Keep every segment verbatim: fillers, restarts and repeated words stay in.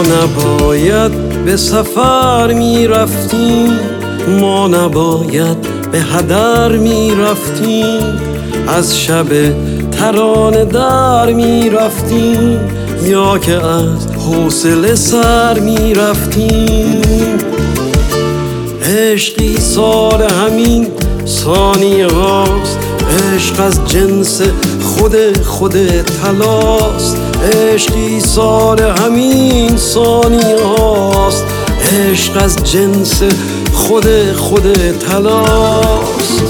نباید به سفر می رفتیم، ما نباید به هدر می رفتیم، از شب ترانه در می رفتیم، یا که از حوصله سر می رفتیم. عشقی سال همین ثانیه هاست، عشق از جنس خود خود طلاست. عشقی سال همین ثانیه هاست، عشق از جنس خود خود طلاست.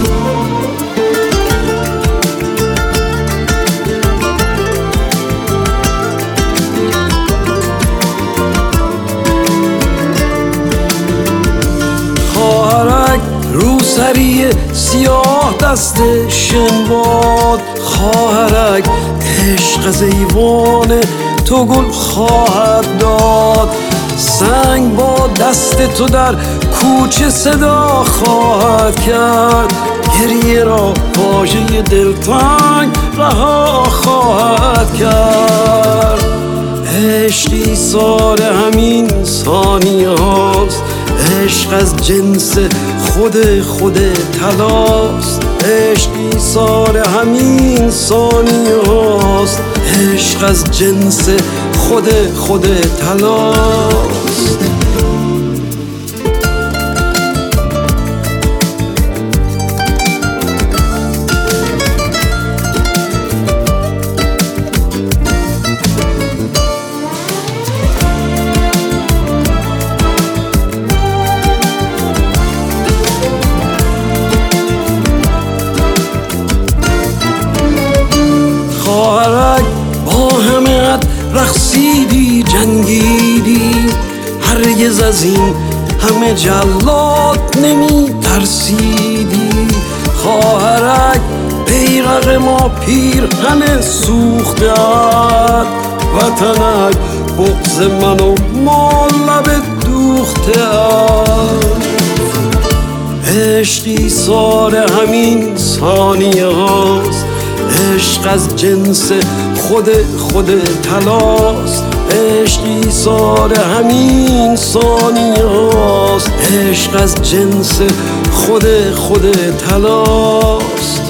خواهرک روسری سیاه دست شنباد، خواهرک عشق از ایوان تو گل خواهد داد. سنگ با دست تو در کوچه صدا خواهد کرد، گریه را واژه دلتنگ رها خواهد کرد. عشقی سال همین ثانیه هاست، عشق از جنس خود خود طلاست. عشقی سال همین ثانیه هاست، عشق از جنس خود خود طلاست. خواهرک با همه رقصیدی جنگیدی، هرگز از این همه جلاد نمی ترسیدی. خواهرک بیرق ما پیرهن سوخته ات، وطنک بغض من و ما لب دوخته ات. عشقی سال همین ثانیه هاست، عشق از جنس خود خود طلاست. عشقی سال همین ثانیه هاست، عشق از جنس خود خود طلاست.